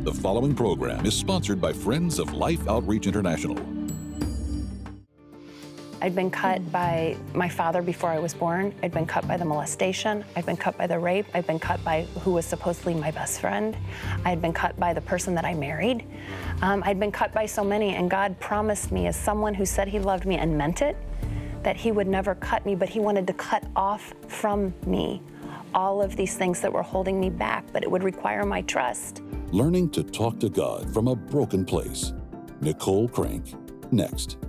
The following program is sponsored by Friends of Life Outreach International. I'd been cut by my father before I was born. I'd been cut by the molestation. I'd been cut by the rape. I'd been cut by who was supposedly my best friend. I'd been cut by the person that I married. I'd been cut by so many, and God promised me, as someone who said he loved me and meant it, that he would never cut me, but he wanted to cut off from me all of these things that were holding me back, but it would require my trust. Learning to talk to God from a broken place. Nicole Crank, next.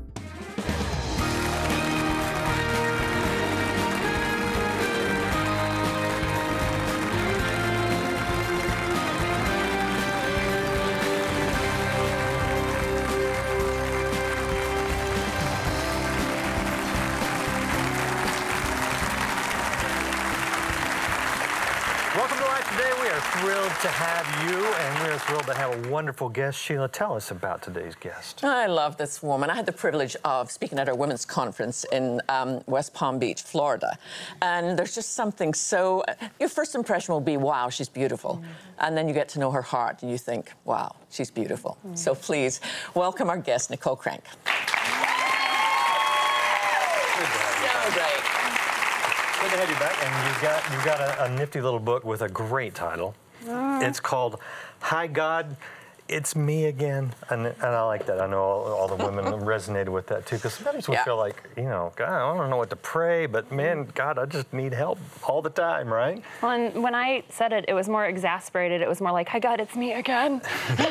Welcome to Life Today. We are thrilled to have you, and we're thrilled to have a wonderful guest. Sheila, tell us about today's guest. I love this woman. I had the privilege of speaking at our women's conference in West Palm Beach, Florida. And there's just something so... Your first impression will be, wow, she's beautiful. Mm-hmm. And then you get to know her heart, and you think, wow, she's beautiful. Mm-hmm. So please, welcome our guest, Nicole Crank. So great. Good to have you back, and you've got a nifty little book with a great title. It's called Hi God, It's Me Again, and I like that. I know all the women resonated with that too, because sometimes we feel like, you know, God, I don't know what to pray, but man, God, I just need help all the time, right? Well, and when I said it, it was more exasperated. It was more like, hi God, it's me again.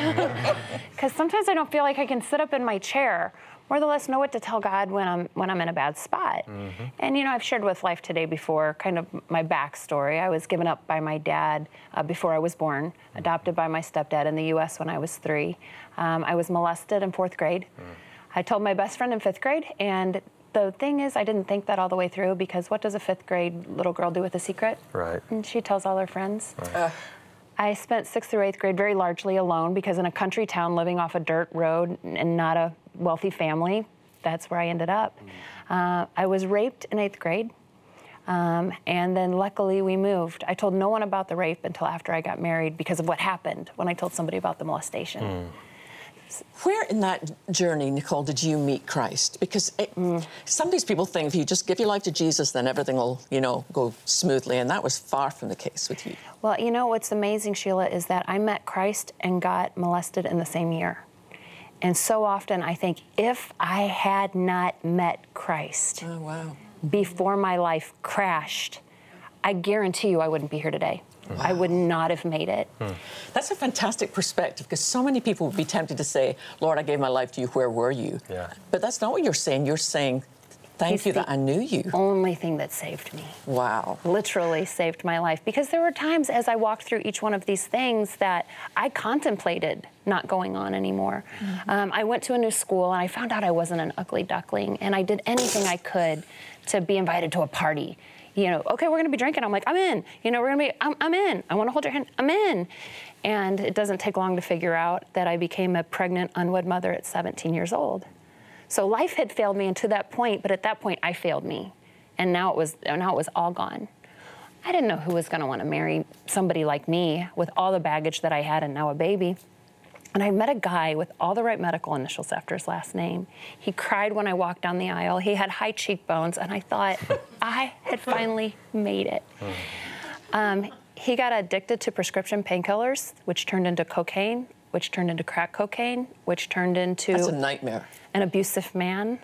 Because sometimes I don't feel like I can sit up in my chair, more or less know what to tell God when I'm in a bad spot. Mm-hmm. And you know, I've shared with Life Today before kind of my backstory. I was given up by my dad before I was born, adopted by my stepdad in the U.S. when I was 3. I was molested in 4th grade. I told my best friend in 5th grade, and the thing is, I didn't think that all the way through, because what does a 5th grade little girl do with a secret? Right. And she tells all her friends. Right. I spent 6th through 8th grade very largely alone, because in a country town living off a dirt road and not a wealthy family, that's where I ended up. I was raped in 8th grade, and then luckily we moved. I told no one about the rape until after I got married because of what happened when I told somebody about the molestation. Where in that journey, Nicole, did you meet Christ? Because some of these people think if you just give your life to Jesus, then everything will, you know, go smoothly, and that was far from the case with you. Well, you know what's amazing, Sheila, is that I met Christ and got molested in the same year. And so often I think, if I had not met Christ before my life crashed, I guarantee you I wouldn't be here today. Wow. I would not have made it. That's a fantastic perspective, because so many people would be tempted to say, Lord, I gave my life to you, where were you? Yeah. But that's not what you're saying. You're saying, thank you that I knew you. Only thing that saved me. Wow. Literally saved my life. Because there were times as I walked through each one of these things that I contemplated not going on anymore. Mm-hmm. I went to a new school and I found out I wasn't an ugly duckling, and I did anything I could to be invited to a party. You know, okay, we're gonna be drinking. I'm like, I'm in. You know, I'm in. I wanna hold your hand, I'm in. And it doesn't take long to figure out that I became a pregnant, unwed mother at 17 years old. So life had failed me, and to that point, but at that point I failed me. And now it was all gone. I didn't know who was gonna wanna marry somebody like me with all the baggage that I had and now a baby. And I met a guy with all the right medical initials after his last name. He cried when I walked down the aisle. He had high cheekbones, and I thought, I had finally made it. He got addicted to prescription painkillers, which turned into cocaine, which turned into crack cocaine, which turned into... That's a nightmare. An abusive man,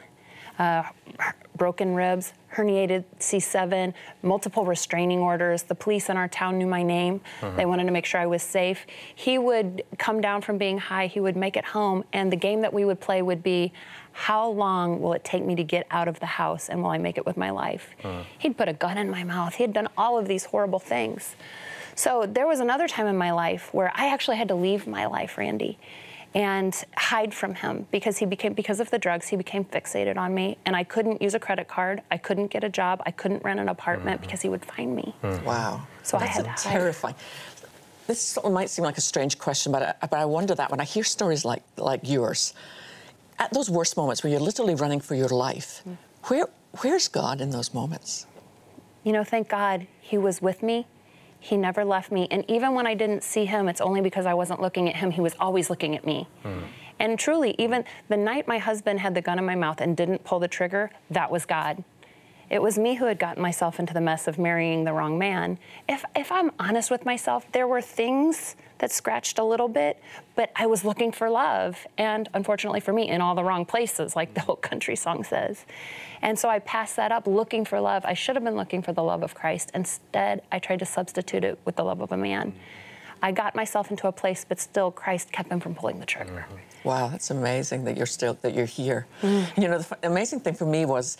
broken ribs, herniated C7, multiple restraining orders. The police in our town knew my name. They wanted to make sure I was safe. He would come down from being high, he would make it home, and the game that we would play would be, how long will it take me to get out of the house, and will I make it with my life? He'd put a gun in my mouth. He had done all of these horrible things. So there was another time in my life where I actually had to leave my life, Randy, and hide from him, because because of the drugs, he became fixated on me, and I couldn't use a credit card, I couldn't get a job, I couldn't rent an apartment because he would find me. Wow. So That's I had to hide. terrifying. This might seem like a strange question, but I wonder that when I hear stories like yours, at those worst moments where you're literally running for your life, where's God in those moments? You know, thank God he was with me. He never left me. And even when I didn't see him, it's only because I wasn't looking at him. He was always looking at me. And truly, even the night my husband had the gun in my mouth and didn't pull the trigger, that was God. It was me who had gotten myself into the mess of marrying the wrong man. If I'm honest with myself, there were things that scratched a little bit, but I was looking for love. And unfortunately for me, in all the wrong places, like the old country song says. And so I passed that up looking for love. I should have been looking for the love of Christ. Instead, I tried to substitute it with the love of a man. I got myself into a place, but still Christ kept him from pulling the trigger. Wow, that's amazing that you're here. You know, the amazing thing for me was,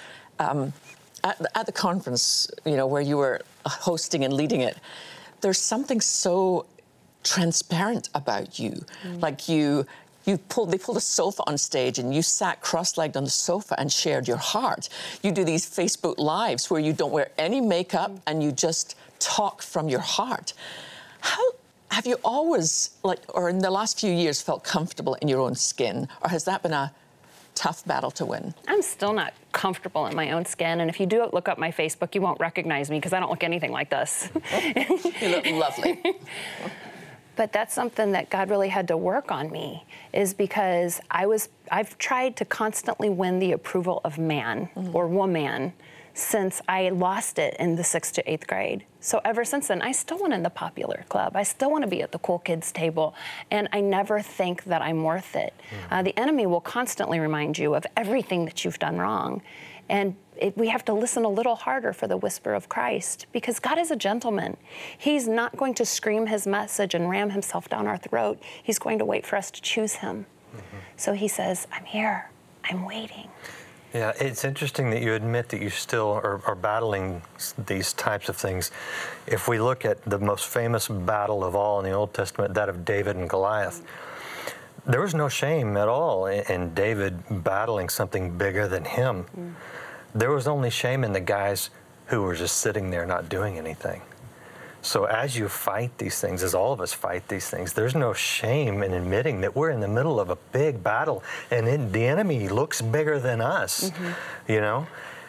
at the conference, you know, where you were hosting and leading it, there's something so transparent about you. Like they pulled a sofa on stage and you sat cross-legged on the sofa and shared your heart. You do these Facebook Lives where you don't wear any makeup and you just talk from your heart. How have you always, or in the last few years, felt comfortable in your own skin, or has that been a tough battle to win? I'm still not comfortable in my own skin, and if you do look up my Facebook, you won't recognize me because I don't look anything like this. You look lovely. But that's something that God really had to work on me, is because I've tried to constantly win the approval of man or woman since I lost it in the 6th to 8th grade. So ever since then, I still want in the popular club. I still want to be at the cool kids table. And I never think that I'm worth it. The enemy will constantly remind you of everything that you've done wrong. And we have to listen a little harder for the whisper of Christ, because God is a gentleman. He's not going to scream his message and ram himself down our throat. He's going to wait for us to choose him. So he says, I'm here, I'm waiting. Yeah, it's interesting that you admit that you still are battling these types of things. If we look at the most famous battle of all in the Old Testament, that of David and Goliath, there was no shame at all in David battling something bigger than him. There was only shame in the guys who were just sitting there not doing anything. So as you fight these things, as all of us fight these things, there's no shame in admitting that we're in the middle of a big battle and the enemy looks bigger than us, you know,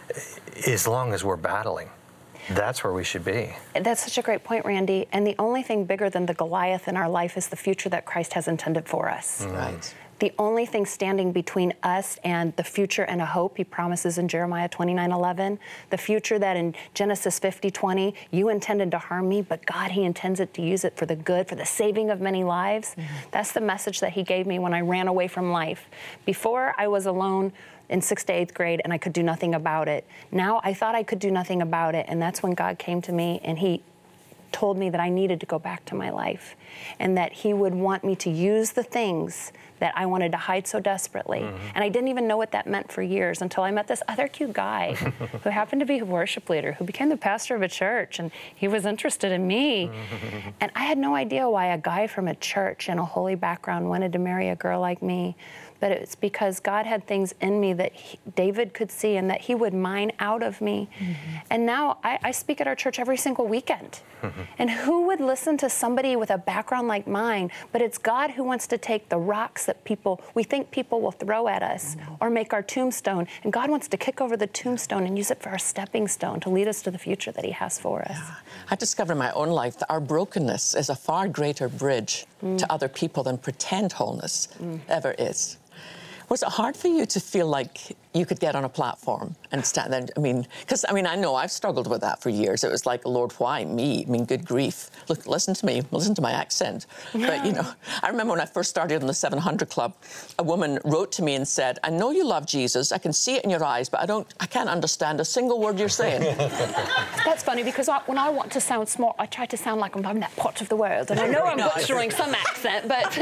as long as we're battling. That's where we should be. That's such a great point, Randy. And the only thing bigger than the Goliath in our life is the future that Christ has intended for us. Right. The only thing standing between us and the future and a hope he promises in Jeremiah 29:11, the future that in Genesis 50:20, you intended to harm me, but God, he intends it to use it for the good, for the saving of many lives. That's the message that he gave me when I ran away from life. Before, I was alone in 6th to 8th grade and I could do nothing about it. Now I thought I could do nothing about it, and that's when God came to me and he told me that I needed to go back to my life and that he would want me to use the things that I wanted to hide so desperately. And I didn't even know what that meant for years until I met this other cute guy who happened to be a worship leader, who became the pastor of a church, and he was interested in me. And I had no idea why a guy from a church and a holy background wanted to marry a girl like me. But it's because God had things in me that David could see and that he would mine out of me. And now I speak at our church every single weekend. And who would listen to somebody with a background like mine? But it's God who wants to take the rocks that we think people will throw at us or make our tombstone. And God wants to kick over the tombstone and use it for our stepping stone to lead us to the future that he has for us. Yeah. I discovered in my own life that our brokenness is a far greater bridge to other people than pretend wholeness ever is. Was it hard for you to feel like you could get on a platform and stand there? I mean, because I know I've struggled with that for years. It was like, Lord, why me? I mean, good grief. Look, listen to me, listen to my accent. But, you know, I remember when I first started in the 700 Club, a woman wrote to me and said, I know you love Jesus, I can see it in your eyes, but I can't understand a single word you're saying. That's funny, because when I want to sound smart, I try to sound like I'm from that part of the world. And I know I'm butchering some accent, but...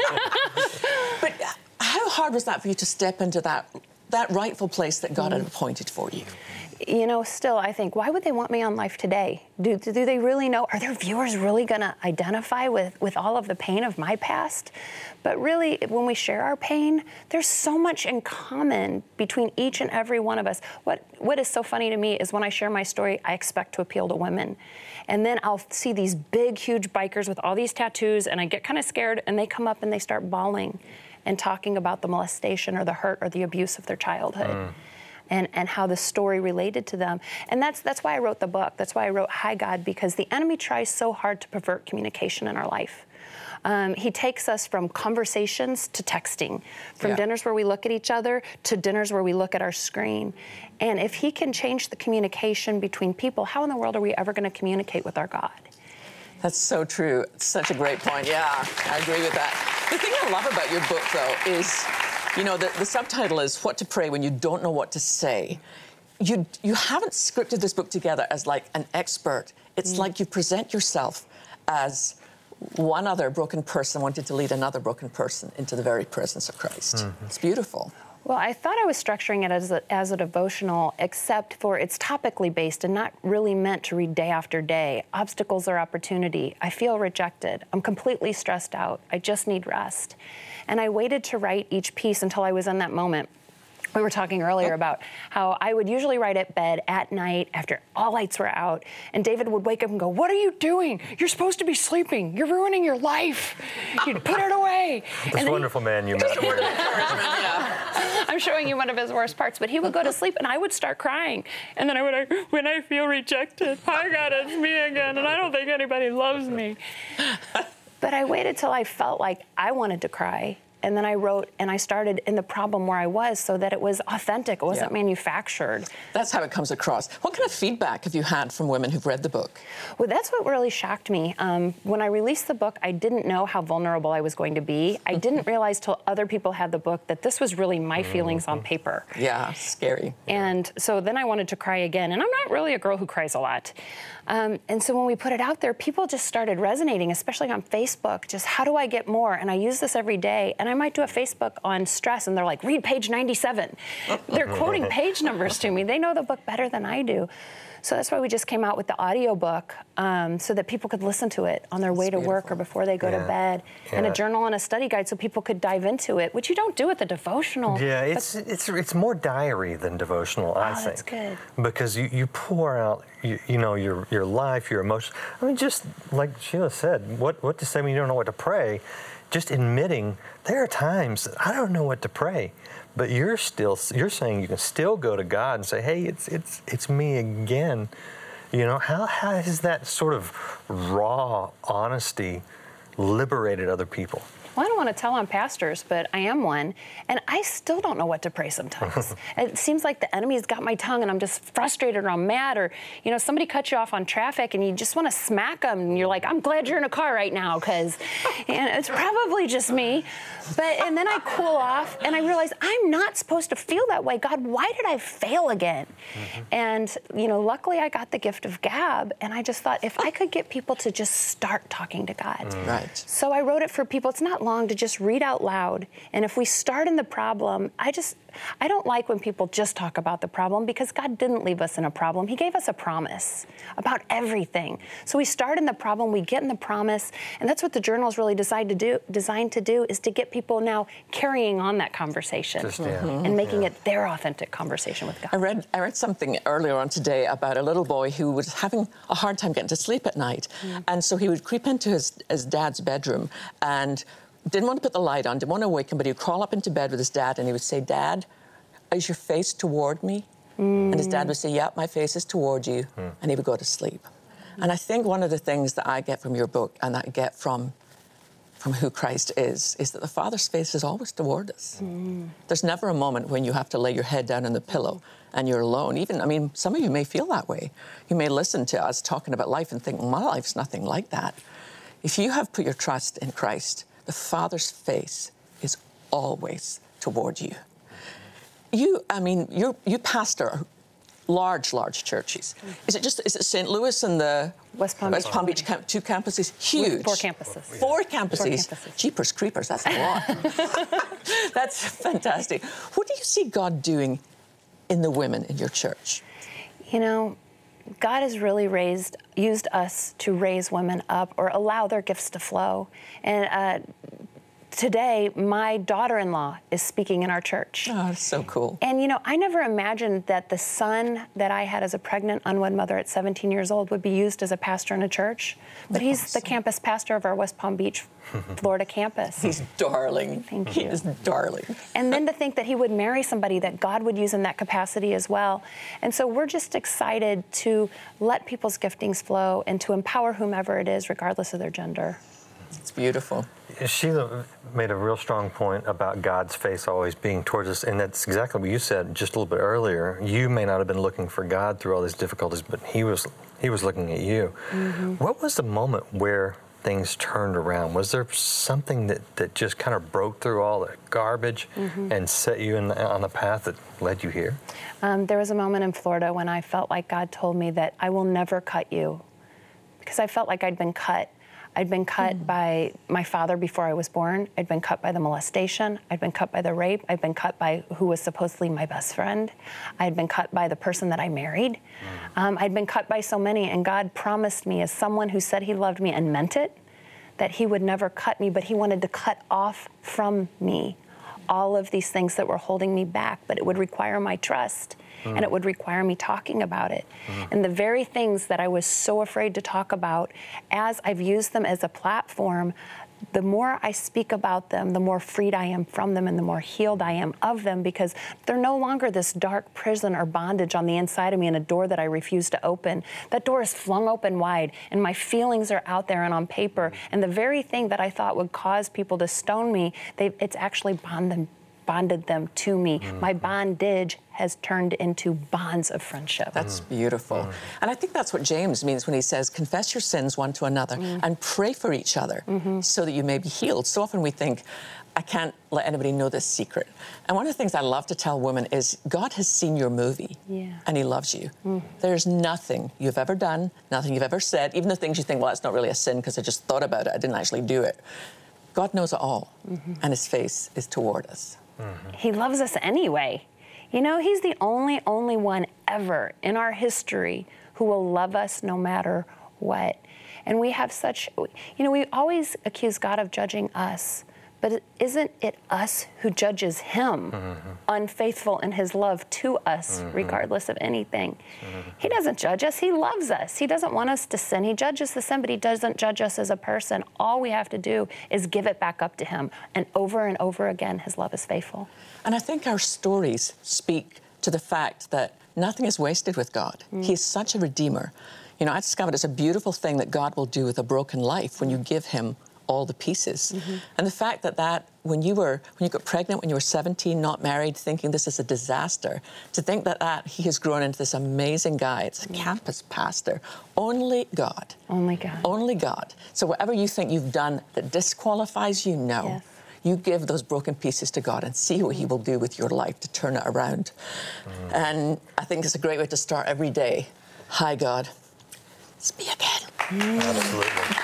But how hard was that for you to step into that rightful place that God had appointed for you? You know, still, I think, why would they want me on Life Today? Do they really know? Are their viewers really going to identify with all of the pain of my past? But really, when we share our pain, there's so much in common between each and every one of us. What is so funny to me is when I share my story, I expect to appeal to women. And then I'll see these big, huge bikers with all these tattoos, and I get kind of scared, and they come up and they start bawling and talking about the molestation or the hurt or the abuse of their childhood. and how the story related to them. And that's why I wrote the book. That's why I wrote Hi God, because the enemy tries so hard to pervert communication in our life. He takes us from conversations to texting, from dinners where we look at each other to dinners where we look at our screen. And if he can change the communication between people, how in the world are we ever going to communicate with our God? That's so true. It's such a great point. Yeah, I agree with that. The thing I love about your book, though, is, you know, the subtitle is What to Pray When You Don't Know What to Say. You haven't scripted this book together as like an expert. It's like you present yourself as one other broken person wanted to lead another broken person into the very presence of Christ. It's beautiful. Well, I thought I was structuring it as a devotional, except for it's topically based and not really meant to read day after day. Obstacles are opportunity. I feel rejected. I'm completely stressed out. I just need rest. And I waited to write each piece until I was in that moment. We were talking earlier about how I would usually write at bed at night after all lights were out, and David would wake up and go, "What are you doing? You're supposed to be sleeping. You're ruining your life. You'd put it away." This wonderful man you met here. I'm showing you one of his worst parts, but he would go to sleep and I would start crying. And then I would, when I feel rejected, hi God, it's me again, and I don't think anybody loves me. But I waited till I felt like I wanted to cry. And then I wrote, and I started in the problem where I was so that it was authentic. It wasn't manufactured. That's how it comes across. What kind of feedback have you had from women who've read the book? Well, that's what really shocked me. When I released the book, I didn't know how vulnerable I was going to be. I didn't realize till other people had the book that this was really my feelings on paper. Yeah, scary. And so then I wanted to cry again. And I'm not really a girl who cries a lot. And so when we put it out there, people just started resonating, especially on Facebook, just how do I get more? And I use this every day. And I might do a Facebook on stress, and they're like, read page 97. They're quoting page numbers to me. They know the book better than I do. So that's why we just came out with the audiobook so that people could listen to it on their way to work or before they go to bed, and a journal and a study guide so people could dive into it, which you don't do with the devotional. Yeah, it's more diary than devotional, I think. That's good. Because you pour out, you know, your life, your emotions. I mean, just like Sheila said, what to say when you don't know what to pray. Just admitting there are times I don't know what to pray, but you're saying you can still go to God and say, hey, it's me again. You know, how has that sort of raw honesty liberated other people? Well, I don't want to tell on pastors, but I am one, and I still don't know what to pray sometimes. It seems like the enemy's got my tongue, and I'm just frustrated or I'm mad, or, you know, somebody cuts you off on traffic, and you just want to smack them, and you're like, I'm glad you're in a car right now, because it's probably just me. And then I cool off, and I realize I'm not supposed to feel that way. God, why did I fail again? And, you know, luckily I got the gift of gab, and I just thought if I could get people to just start talking to God. Right. So I wrote it for people. It's not long to just read out loud. And if we start in the problem, I don't like when people just talk about the problem, because God didn't leave us in a problem. He gave us a promise about everything. So we start in the problem, we get in the promise, and that's what the journal is really designed to do, is to get people now carrying on that conversation and making it their authentic conversation with God. I read something earlier on today about a little boy who was having a hard time getting to sleep at night. And so he would creep into his dad's bedroom and didn't want to put the light on, didn't want to wake him, but he would crawl up into bed with his dad and he would say, Dad, is your face toward me? And his dad would say, yep, my face is toward you. And he would go to sleep. And I think one of the things that I get from your book, and that I get from who Christ is that the Father's face is always toward us. There's never a moment when you have to lay your head down on the pillow and you're alone. Even, I mean, some of you may feel that way. You may listen to us talking about life and think, well, my life's nothing like that. If you have put your trust in Christ, the Father's face is always toward you. You pastor large churches. Is it St. Louis and the West Palm Beach, two campuses? Huge. 4 campuses. 4 campuses. Jeepers creepers, that's a lot. That's fantastic. What do you see God doing in the women in your church? You know, God has really used us to raise women up or allow their gifts to flow. And today, my daughter-in-law is speaking in our church. Oh, that's so cool. And I never imagined that the son that I had as a pregnant, unwed mother at 17 years old would be used as a pastor in a church. But he's the campus pastor of our West Palm Beach, Florida campus. He's darling. Thank you. He is darling. And then to think that he would marry somebody that God would use in that capacity as well. And so we're just excited to let people's giftings flow and to empower whomever it is, regardless of their gender. It's beautiful. Sheila made a real strong point about God's face always being towards us, and that's exactly what you said just a little bit earlier. You may not have been looking for God through all these difficulties, but He was looking at you. Mm-hmm. What was the moment where things turned around? Was there something that just kind of broke through all the garbage and set you on the path that led you here? There was a moment in Florida when I felt like God told me that I will never cut you, because I felt like I'd been cut. I'd been cut by my father before I was born. I'd been cut by the molestation. I'd been cut by the rape. I'd been cut by who was supposedly my best friend. I'd been cut by the person that I married. I'd been cut by so many, and God promised me, as someone who said He loved me and meant it, that He would never cut me, but He wanted to cut off from me all of these things that were holding me back, but it would require my trust. And it would require me talking about it. And the very things that I was so afraid to talk about, as I've used them as a platform, the more I speak about them, the more freed I am from them and the more healed I am of them, because they're no longer this dark prison or bondage on the inside of me and a door that I refuse to open. That door is flung open wide, and my feelings are out there and on paper. And the very thing that I thought would cause people to stone me, it's actually bonded them to me. My bondage has turned into bonds of friendship. That's beautiful. And I think that's what James means when he says, confess your sins one to another and pray for each other so that you may be healed. So often we think, I can't let anybody know this secret. And one of the things I love to tell women is God has seen your movie and He loves you. There's nothing you've ever done, nothing you've ever said, even the things you think, well, it's not really a sin because I just thought about it, I didn't actually do it. God knows it all, and His face is toward us. He loves us anyway. He's the only one ever in our history who will love us no matter what. And we have such, we always accuse God of judging us, but isn't it us who judges Him unfaithful in His love to us, regardless of anything? He doesn't judge us. He loves us. He doesn't want us to sin. He judges the sin, but He doesn't judge us as a person. All we have to do is give it back up to Him. And over again, His love is faithful. And I think our stories speak to the fact that nothing is wasted with God. He is such a redeemer. I discovered it's a beautiful thing that God will do with a broken life when you give Him all the pieces. And the fact that when you got pregnant when you were 17, not married, thinking this is a disaster, to think that he has grown into this amazing guy. It's a campus pastor. Only God. Only God. Only God. So whatever you think you've done that disqualifies you, no. Yes. You give those broken pieces to God and see what He will do with your life to turn it around. And I think it's a great way to start every day. Hi, God. It's me again. Absolutely.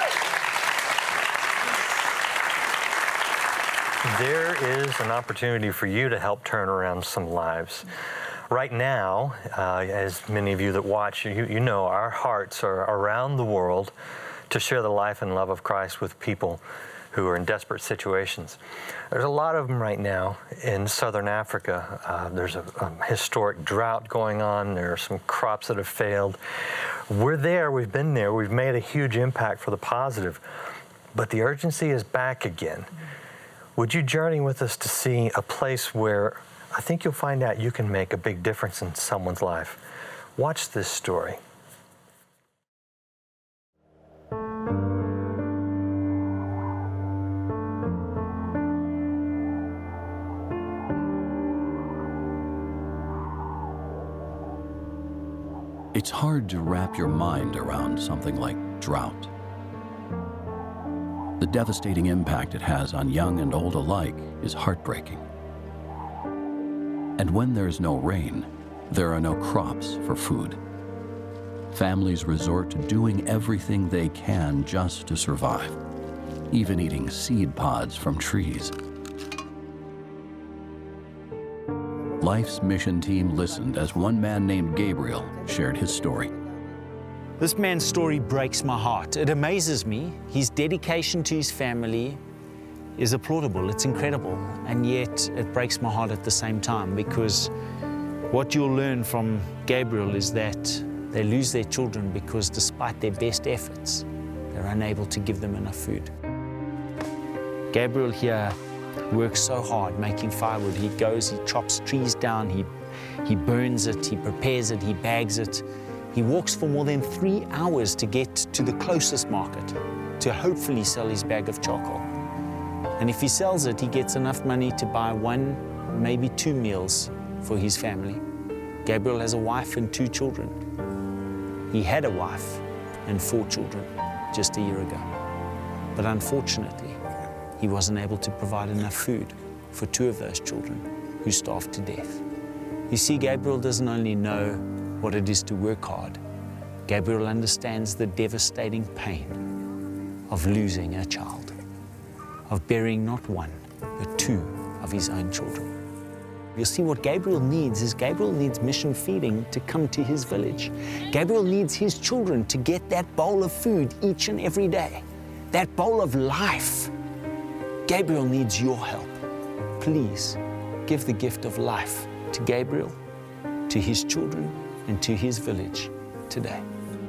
There is an opportunity for you to help turn around some lives. Right now, as many of you that watch, you know our hearts are around the world to share the life and love of Christ with people who are in desperate situations. There's a lot of them right now in southern Africa. There's a historic drought going on. There are some crops that have failed. We're there, we've been there, we've made a huge impact for the positive, but the urgency is back again. Would you journey with us to see a place where I think you'll find out you can make a big difference in someone's life? Watch this story. It's hard to wrap your mind around something like drought. The devastating impact it has on young and old alike is heartbreaking. And when there's no rain, there are no crops for food. Families resort to doing everything they can just to survive, even eating seed pods from trees. Life's mission team listened as one man named Gabriel shared his story. This man's story breaks my heart. It amazes me, his dedication to his family, is applaudable, it's incredible, and yet it breaks my heart at the same time, because what you'll learn from Gabriel is that they lose their children because despite their best efforts, they're unable to give them enough food. Gabriel here works so hard making firewood. He goes, he chops trees down, he burns it, he prepares it, he bags it. He walks for more than 3 hours to get to the closest market to hopefully sell his bag of charcoal. And if he sells it, he gets enough money to buy 1, maybe 2 meals for his family. Gabriel has a wife and 2 children. He had a wife and 4 children just a year ago. But unfortunately, he wasn't able to provide enough food for 2 of those children who starved to death. You see, Gabriel doesn't only know what it is to work hard. Gabriel understands the devastating pain of losing a child, of burying not 1, but 2 of his own children. You'll see what Gabriel needs is Gabriel needs Mission Feeding to come to his village. Gabriel needs his children to get that bowl of food each and every day, that bowl of life. Gabriel needs your help. Please give the gift of life to Gabriel, to his children, and to his village today.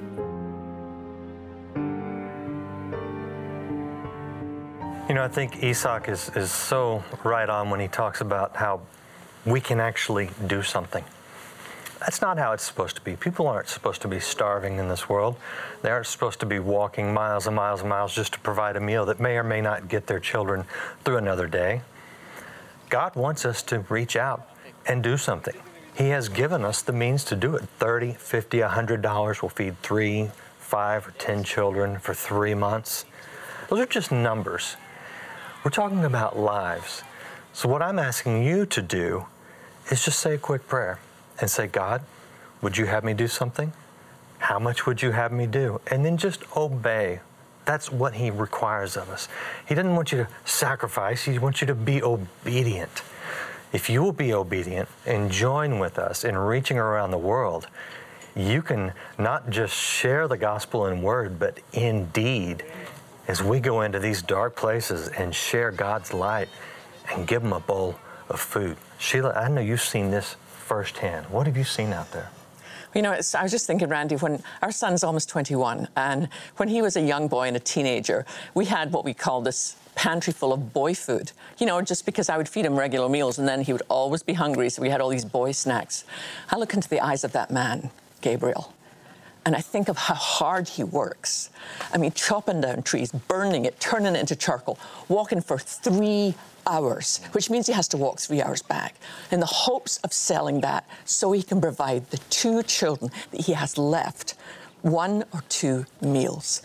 You know, I think Isak is so right on when he talks about how we can actually do something. That's not how it's supposed to be. People aren't supposed to be starving in this world. They aren't supposed to be walking miles and miles and miles just to provide a meal that may or may not get their children through another day. God wants us to reach out and do something. He has given us the means to do it. $30, $50, $100 will feed 3, 5, or 10 children for 3 months. Those are just numbers. We're talking about lives. So what I'm asking you to do is just say a quick prayer and say, God, would you have me do something? How much would you have me do? And then just obey. That's what He requires of us. He doesn't want you to sacrifice. He wants you to be obedient. If you will be obedient and join with us in reaching around the world, you can not just share the gospel in word, but in deed, as we go into these dark places and share God's light and give them a bowl of food. Sheila, I know you've seen this firsthand. What have you seen out there? You know, I was just thinking, Randy, when our son's almost 21, and when he was a young boy and a teenager, we had what we call this pantry full of boy food. You know, just because I would feed him regular meals and then he would always be hungry, so we had all these boy snacks. I look into the eyes of that man, Gabriel, and I think of how hard he works. I mean, chopping down trees, burning it, turning it into charcoal, walking for 3 hours, which means he has to walk 3 hours back, in the hopes of selling that so he can provide the 2 children that he has left 1 or 2 meals.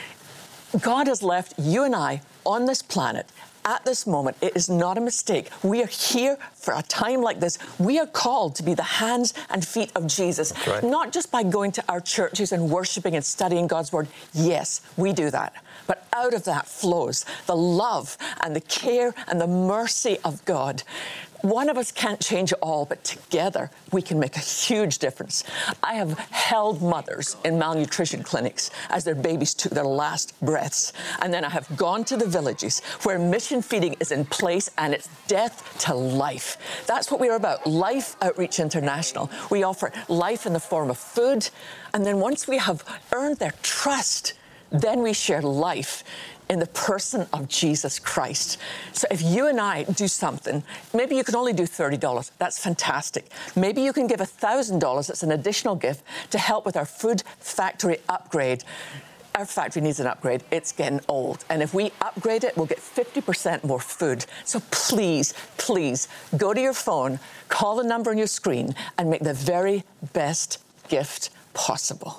God has left you and I on this planet at this moment. It is not a mistake. We are here for a time like this. We are called to be the hands and feet of Jesus, right. Not just by going to our churches and worshiping and studying God's word. Yes, we do that. But out of that flows the love and the care and the mercy of God. One of us can't change it all, but together we can make a huge difference. I have held mothers in malnutrition clinics as their babies took their last breaths. And then I have gone to the villages where Mission Feeding is in place, and it's death to life. That's what we're about, Life Outreach International. We offer life in the form of food. And then once we have earned their trust, then we share life in the person of Jesus Christ. So if you and I do something, maybe you can only do $30. That's fantastic. Maybe you can give $1,000. That's an additional gift to help with our food factory upgrade. Our factory needs an upgrade. It's getting old. And if we upgrade it, we'll get 50% more food. So please, please go to your phone, call the number on your screen, and make the very best gift possible.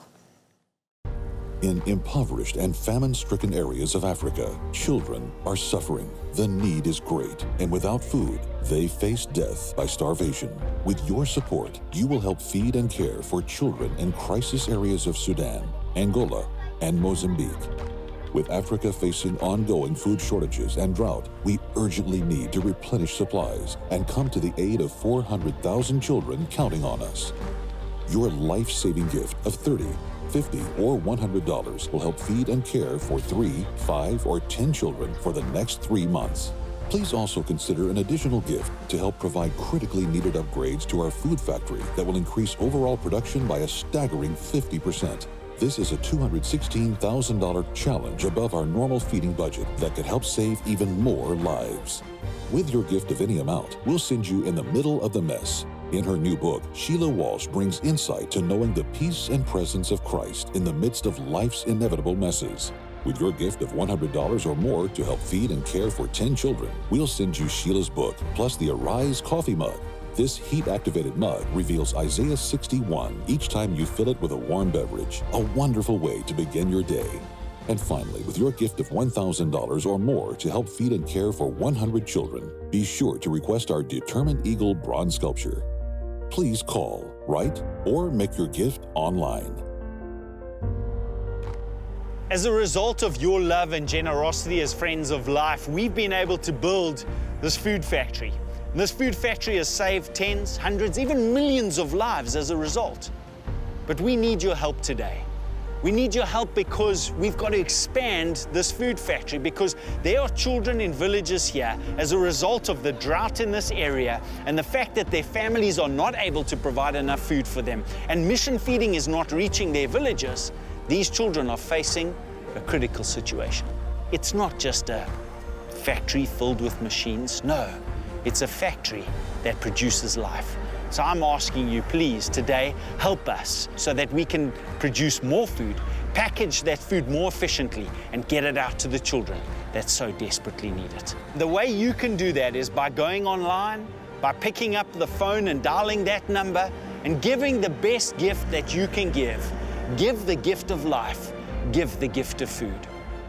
In impoverished and famine-stricken areas of Africa, children are suffering. The need is great, and without food, they face death by starvation. With your support, you will help feed and care for children in crisis areas of Sudan, Angola, and Mozambique. With Africa facing ongoing food shortages and drought, we urgently need to replenish supplies and come to the aid of 400,000 children counting on us. Your life-saving gift of $30, $50 or $100 will help feed and care for 3, 5, or 10 children for the next 3 months. Please also consider an additional gift to help provide critically needed upgrades to our food factory that will increase overall production by a staggering 50%. This is a $216,000 challenge above our normal feeding budget that could help save even more lives. With your gift of any amount, we'll send you in the middle of the mess. In her new book, Sheila Walsh brings insight to knowing the peace and presence of Christ in the midst of life's inevitable messes. With your gift of $100 or more to help feed and care for 10 children, we'll send you Sheila's book, plus the Arise coffee mug. This heat-activated mug reveals Isaiah 61 each time you fill it with a warm beverage, a wonderful way to begin your day. And finally, with your gift of $1,000 or more to help feed and care for 100 children, be sure to request our Determined Eagle bronze sculpture. Please call, write, or make your gift online. As a result of your love and generosity as Friends of Life, we've been able to build this food factory. And this food factory has saved tens, hundreds, even millions of lives as a result. But we need your help today. We need your help because we've got to expand this food factory, because there are children in villages here as a result of the drought in this area and the fact that their families are not able to provide enough food for them, and mission feeding is not reaching their villages. These children are facing a critical situation. It's not just a factory filled with machines. No, it's a factory that produces life. So I'm asking you, please, today, help us so that we can produce more food, package that food more efficiently, and get it out to the children that so desperately need it. The way you can do that is by going online, by picking up the phone and dialing that number, and giving the best gift that you can give. Give the gift of life. Give the gift of food.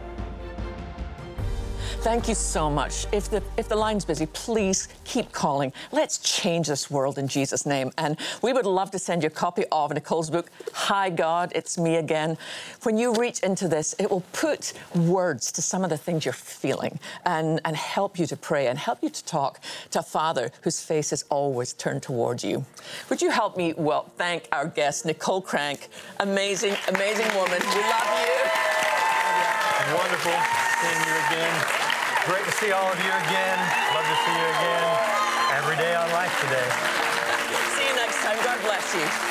Thank you so much. If the line's busy, please keep calling. Let's change this world in Jesus' name. And we would love to send you a copy of Nicole's book, Hi God, It's Me Again. When you reach into this, it will put words to some of the things you're feeling and help you to pray and help you to talk to a Father whose face is always turned towards you. Would you help me thank our guest, Nicole Crank. Amazing, amazing woman. We love you. Wonderful seeing you again. Great to see all of you again. Love to see you again every day on Life Today. See you next time. God bless you.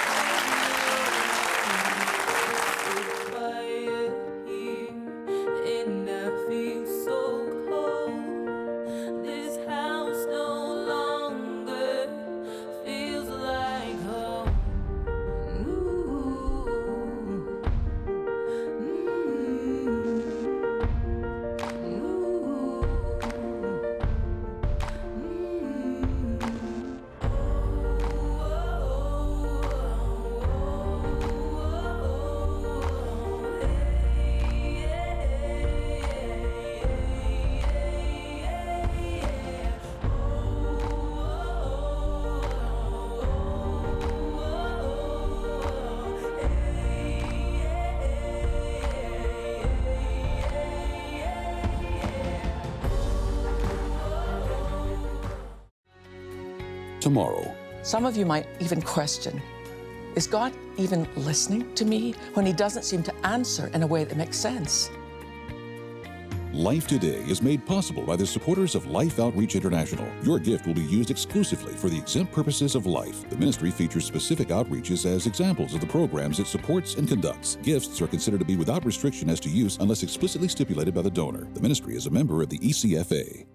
Tomorrow. Some of you might even question, is God even listening to me when He doesn't seem to answer in a way that makes sense? Life Today is made possible by the supporters of Life Outreach International. Your gift will be used exclusively for the exempt purposes of life. The ministry features specific outreaches as examples of the programs it supports and conducts. Gifts are considered to be without restriction as to use unless explicitly stipulated by the donor. The ministry is a member of the ECFA.